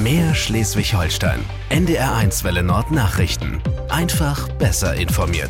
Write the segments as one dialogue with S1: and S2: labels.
S1: Mehr Schleswig-Holstein. NDR1 Welle Nord Nachrichten. Einfach besser informiert.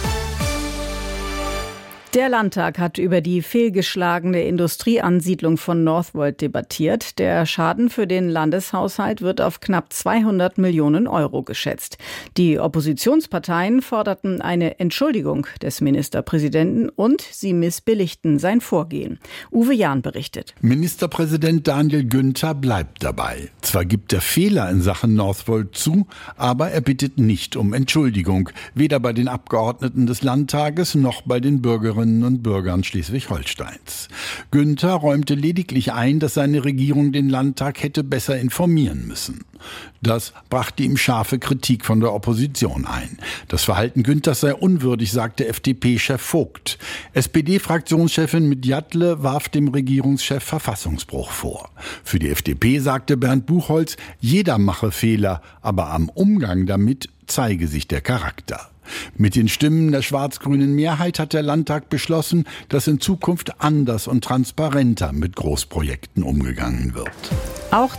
S2: Der Landtag hat über die fehlgeschlagene Industrieansiedlung von Northvolt debattiert. Der Schaden für den Landeshaushalt wird auf knapp 200 Millionen Euro geschätzt. Die Oppositionsparteien forderten eine Entschuldigung des Ministerpräsidenten und sie missbilligten sein Vorgehen. Uwe Jahn berichtet.
S3: Ministerpräsident Daniel Günther bleibt dabei. Zwar gibt er Fehler in Sachen Northvolt zu, aber er bittet nicht um Entschuldigung. Weder bei den Abgeordneten des Landtages noch bei den Bürgerinnen und Bürgern Schleswig-Holsteins. Günther räumte lediglich ein, dass seine Regierung den Landtag hätte besser informieren müssen. Das brachte ihm scharfe Kritik von der Opposition ein. Das Verhalten Günthers sei unwürdig, sagte FDP-Chef Vogt. SPD-Fraktionschefin Medjatle warf dem Regierungschef Verfassungsbruch vor. Für die FDP sagte Bernd Buchholz, jeder mache Fehler, aber am Umgang damit zeige sich der Charakter. Mit den Stimmen der schwarz-grünen Mehrheit hat der Landtag beschlossen, dass in Zukunft anders und transparenter mit Großprojekten umgegangen wird.
S2: Auch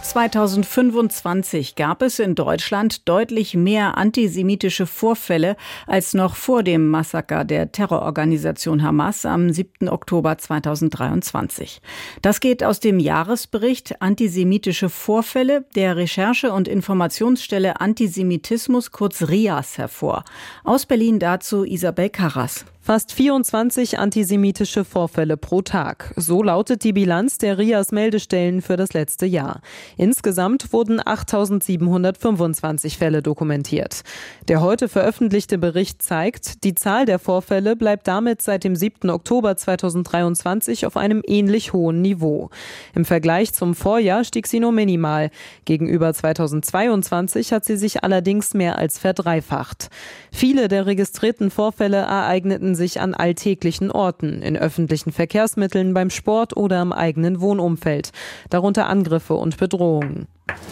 S2: 2025 gab es in Deutschland deutlich mehr antisemitische Vorfälle als noch vor dem Massaker der Terrororganisation Hamas am 7. Oktober 2023. Das geht aus dem Jahresbericht Antisemitische Vorfälle der Recherche- und Informationsstelle Antisemitismus, kurz RIAS, hervor. Aus Berlin dazu Isabel Karras.
S4: Fast 24 antisemitische Vorfälle pro Tag. So lautet die Bilanz der RIAS-Meldestellen für das letzte Jahr. Insgesamt wurden 8.725 Fälle dokumentiert. Der heute veröffentlichte Bericht zeigt, die Zahl der Vorfälle bleibt damit seit dem 7. Oktober 2023 auf einem ähnlich hohen Niveau. Im Vergleich zum Vorjahr stieg sie nur minimal. Gegenüber 2022 hat sie sich allerdings mehr als verdreifacht. Viele der registrierten Vorfälle ereigneten sich an alltäglichen Orten, in öffentlichen Verkehrsmitteln, beim Sport oder im eigenen Wohnumfeld, darunter Angriffe und Bedrohungen.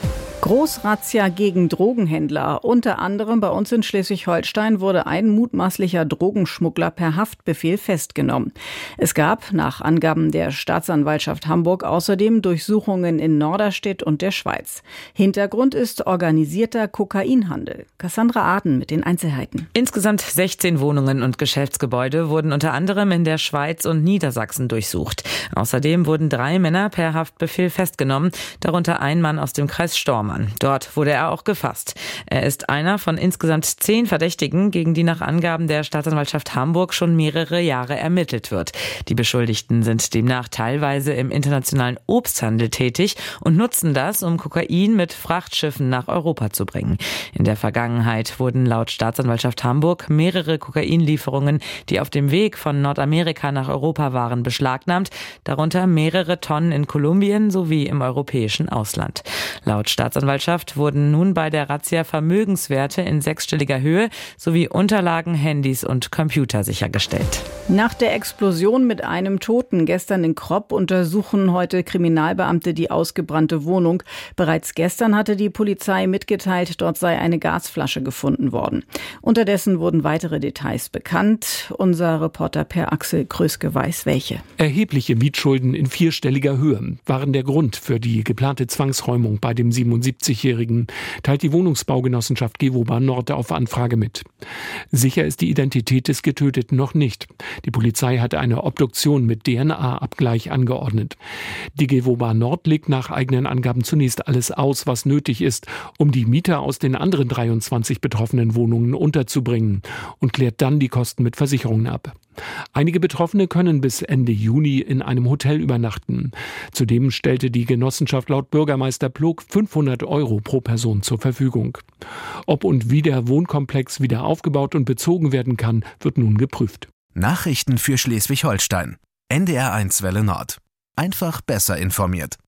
S2: Großrazzia gegen Drogenhändler. Unter anderem bei uns in Schleswig-Holstein wurde ein mutmaßlicher Drogenschmuggler per Haftbefehl festgenommen. Es gab nach Angaben der Staatsanwaltschaft Hamburg außerdem Durchsuchungen in Norderstedt und der Schweiz. Hintergrund ist organisierter Kokainhandel. Cassandra Aden mit den Einzelheiten.
S5: Insgesamt 16 Wohnungen und Geschäftsgebäude wurden unter anderem in der Schweiz und Niedersachsen durchsucht. Außerdem wurden 3 Männer per Haftbefehl festgenommen, darunter ein Mann aus dem Kreis Stormann. Dort wurde er auch gefasst. Er ist einer von insgesamt 10 Verdächtigen, gegen die nach Angaben der Staatsanwaltschaft Hamburg schon mehrere Jahre ermittelt wird. Die Beschuldigten sind demnach teilweise im internationalen Obsthandel tätig und nutzen das, um Kokain mit Frachtschiffen nach Europa zu bringen. In der Vergangenheit wurden laut Staatsanwaltschaft Hamburg mehrere Kokainlieferungen, die auf dem Weg von Nordamerika nach Europa waren, beschlagnahmt, darunter mehrere Tonnen in Kolumbien sowie im europäischen Ausland. Laut Staatsanwaltschaft wurden nun bei der Razzia Vermögenswerte in 6-stelliger Höhe sowie Unterlagen, Handys und Computer sichergestellt.
S2: Nach der Explosion mit einem Toten gestern in Kropp untersuchen heute Kriminalbeamte die ausgebrannte Wohnung. Bereits gestern hatte die Polizei mitgeteilt, dort sei eine Gasflasche gefunden worden. Unterdessen wurden weitere Details bekannt. Unser Reporter Per Axel Kröske weiß welche.
S6: Erhebliche Mietschulden in 4-stelliger Höhe waren der Grund für die geplante Zwangsräumung bei dem 77-Jährigen, teilt die Wohnungsbaugenossenschaft Gewoba Nord auf Anfrage mit. Sicher ist die Identität des Getöteten noch nicht. Die Polizei hatte eine Obduktion mit DNA-Abgleich angeordnet. Die Gewoba Nord legt nach eigenen Angaben zunächst alles aus, was nötig ist, um die Mieter aus den anderen 23 betroffenen Wohnungen unterzubringen und klärt dann die Kosten mit Versicherungen ab. Einige Betroffene können bis Ende Juni in einem Hotel übernachten. Zudem stellte die Genossenschaft laut Bürgermeister Plog 500 € pro Person zur Verfügung. Ob und wie der Wohnkomplex wieder aufgebaut und bezogen werden kann, wird nun geprüft.
S1: Nachrichten für Schleswig-Holstein. NDR1 Welle Nord. Einfach besser informiert.